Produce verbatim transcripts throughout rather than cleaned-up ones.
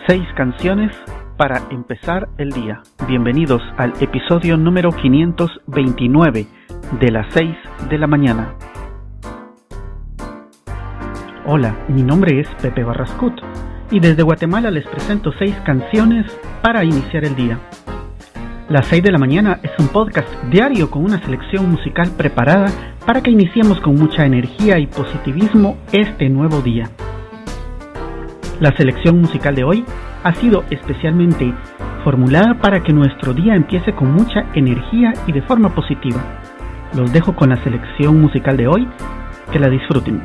Seis canciones para empezar el día. Bienvenidos al episodio número quinientos veintinueve de las seis de la mañana. Hola, mi nombre es Pepe Barrascut y desde Guatemala les presento seis canciones para iniciar el día. Las seis de la mañana es un podcast diario con una selección musical preparada para que iniciemos con mucha energía y positivismo este nuevo día. La selección musical de hoy ha sido especialmente formulada para que nuestro día empiece con mucha energía y de forma positiva. Los dejo con la selección musical de hoy, que la disfruten.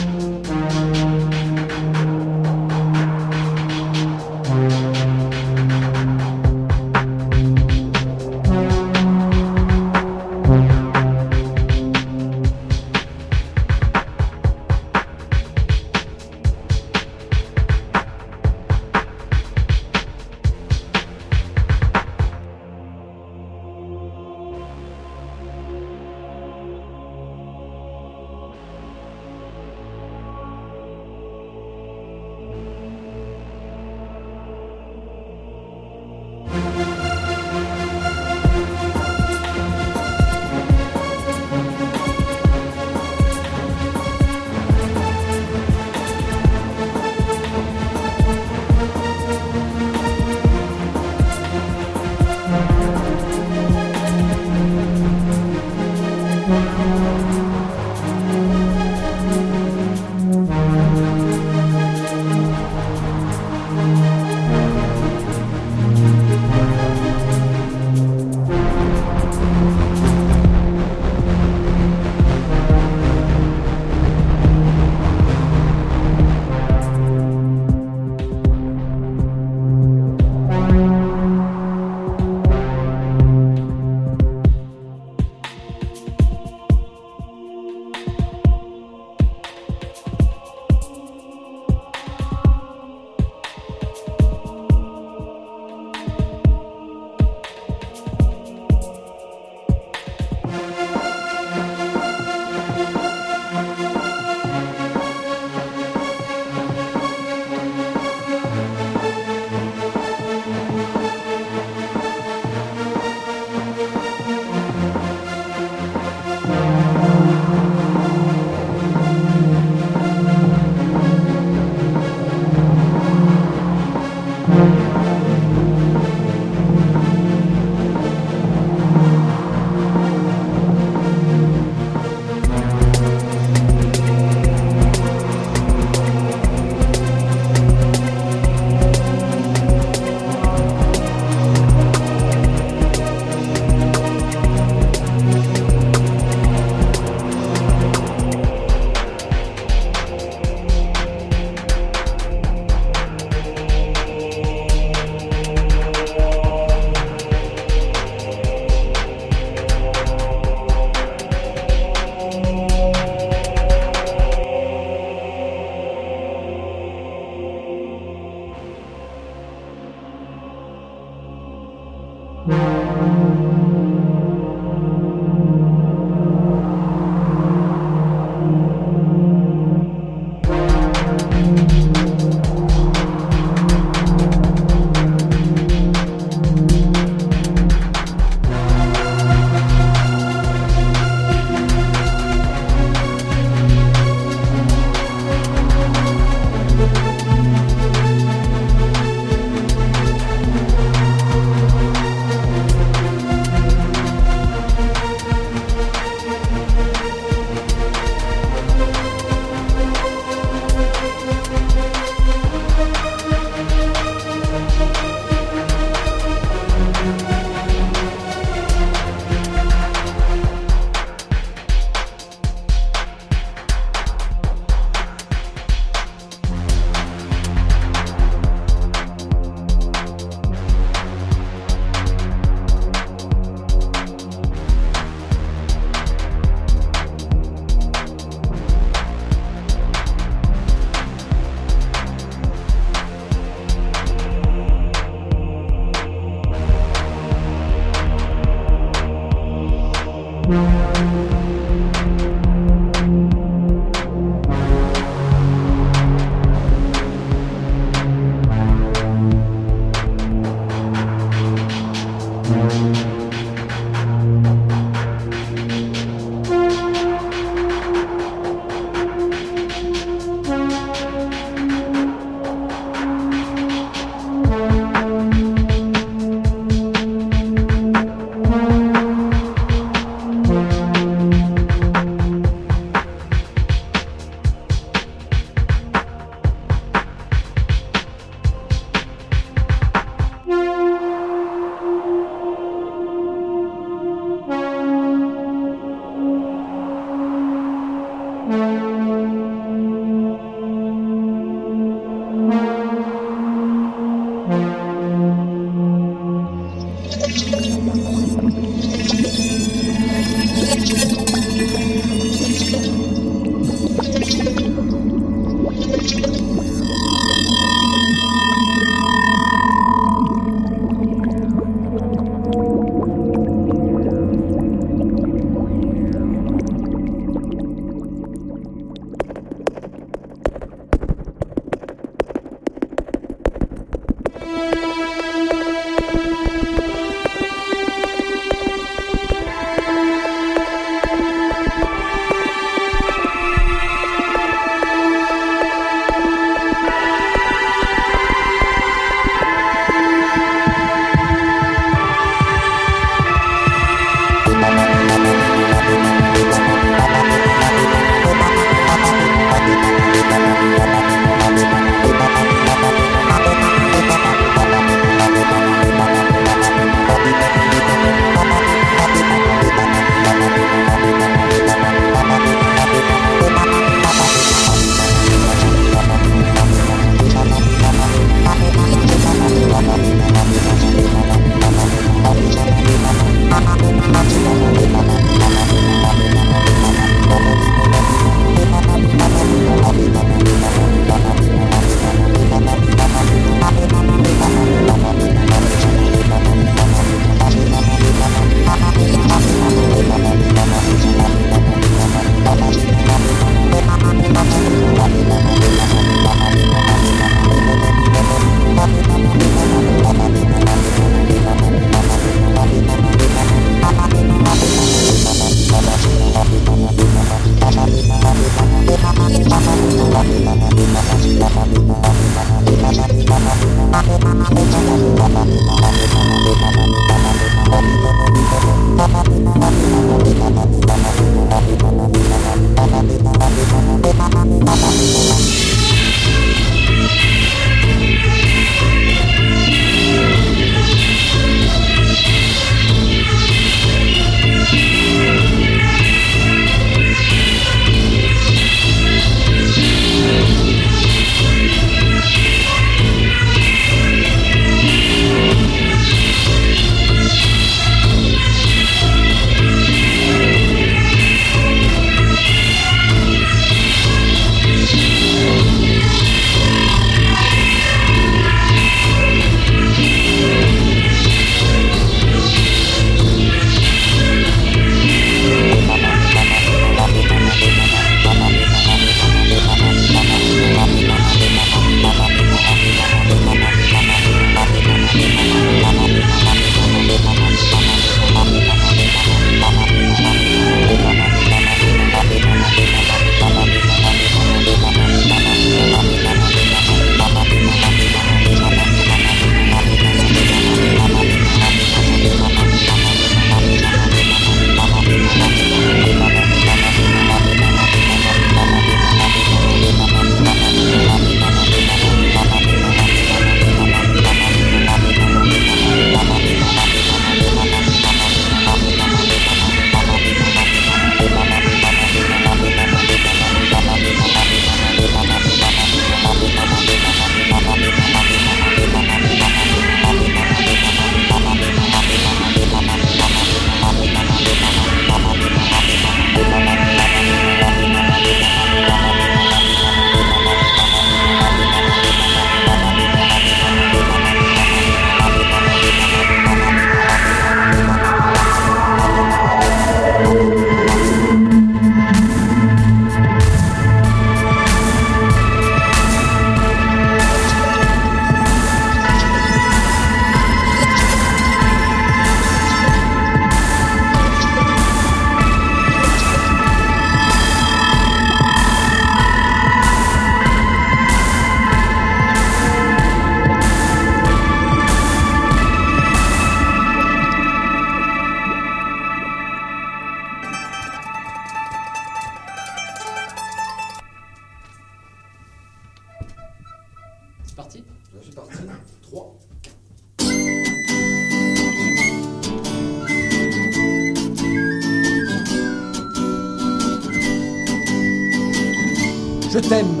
je t'aime.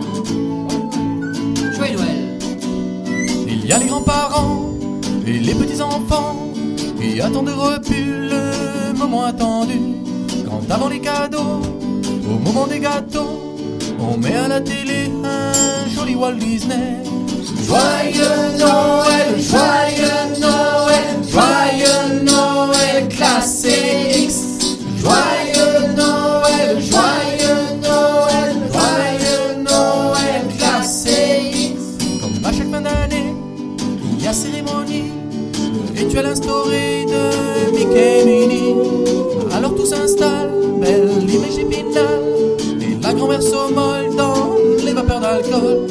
Joyeux Noël. Il y a les grands-parents et les petits-enfants qui attendent de repu le moment attendu. Quand avant les cadeaux, au moment des gâteaux, on met à la télé un joli Walt Disney. Joyeux Noël, joyeux Noël, joyeux Noël, classe X. Joyeux Noël, joyeux Noël, joyeux Noël, classe X. Comme à chaque fin d'année, il y a cérémonie, rituel instauré de Mickey et Minnie. Alors tout s'installe, belle image épinale, et la grand-mère sommeille dans les vapeurs d'alcool.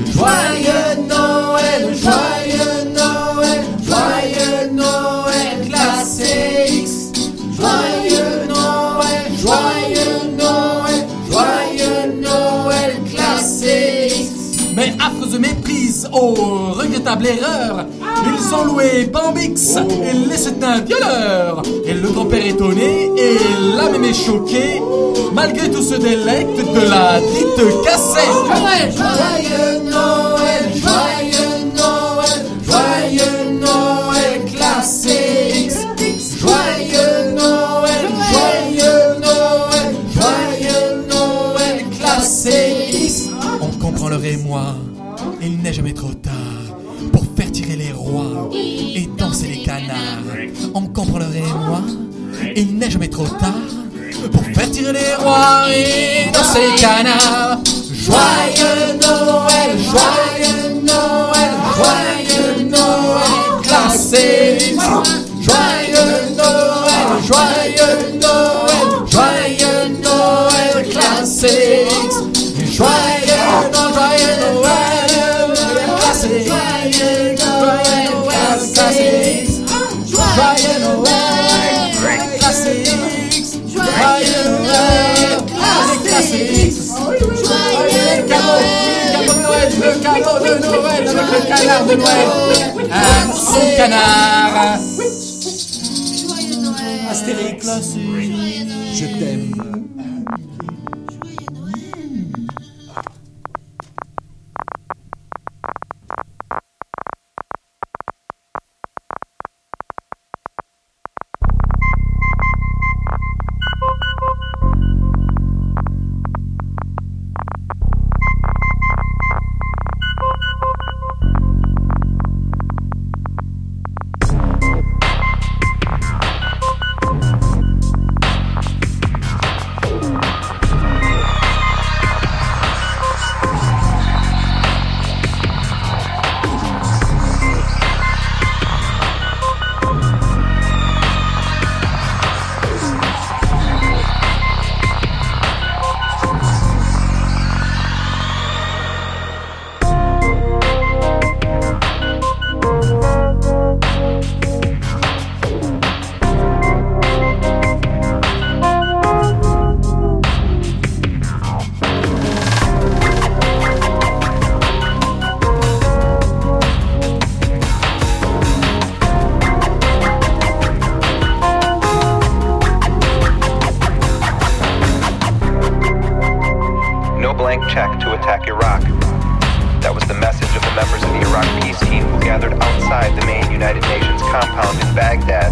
Joyeux Noël, joyeux Noël, joyeux Noël, classe X. Joyeux Noël, joyeux Noël, joyeux Noël, classe X. Mais affreuse méprise, oh regrettable erreur, ils ont loué Bambix et laissé un violeur. Et le grand-père étonné et la mémé choquée, malgré tout se délecte de la dite cassette. Joyeux, joyeux Noël, joyeux Noël, joyeux Noël, classe X. Joyeux Noël, joyeux Noël, joyeux Noël, classe X. On comprend leur émoi, il n'est jamais trop tard pour faire tirer les rois et danser les canards. On comprend leur émoi, il n'est jamais trop tard pour faire tirer les rois et danser les canards. Joyeux Noël, joyeux Noël, joyeux Noël, classe X. Joyeux Noël, joyeux Noël, joyeux Noël, classe X. Joyeux Noël, joyeux Noël, classe X. Joyeux Noël, classe X. Joyeux Noël, classe X. Joyeux Noël, classe X. Joyeux cadeau de Noël, le cadeau de Noël avec le canard de Noël. Un son canard. Joyeux Noël. Astérix, Joyeux Noël. je t'aime. check to attack Iraq. That was the message of the members of the Iraq peace team who gathered outside the main United Nations compound in Baghdad.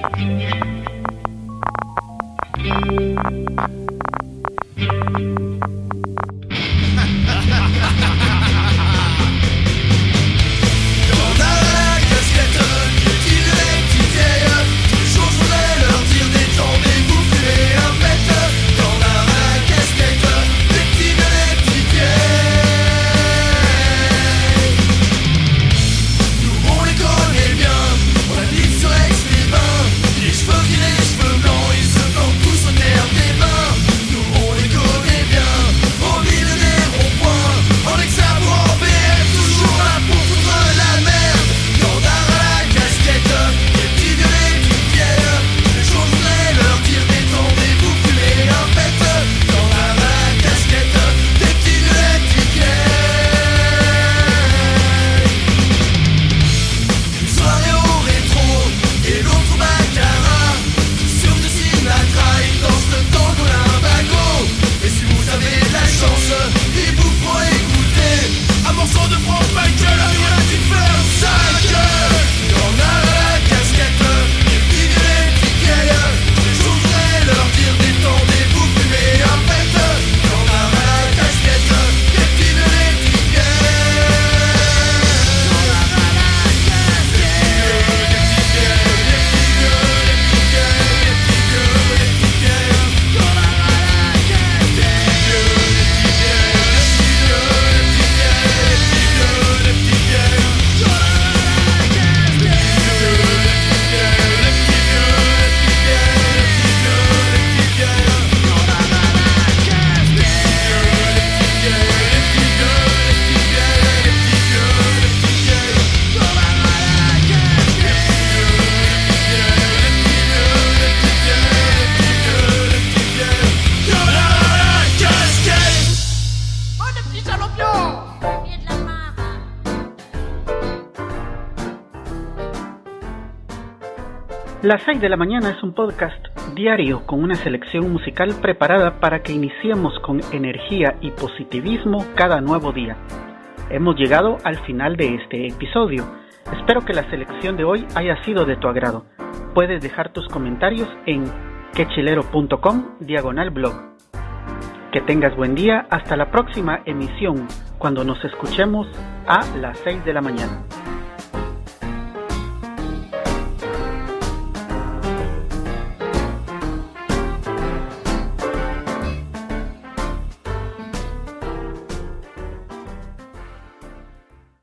Las seis de la mañana es un podcast diario con una selección musical preparada para que iniciemos con energía y positivismo cada nuevo día. Hemos llegado al final de este episodio. Espero que la selección de hoy haya sido de tu agrado. Puedes dejar tus comentarios en quechilero.com diagonal blog. Que tengas buen día hasta la próxima emisión cuando nos escuchemos a las seis de la mañana.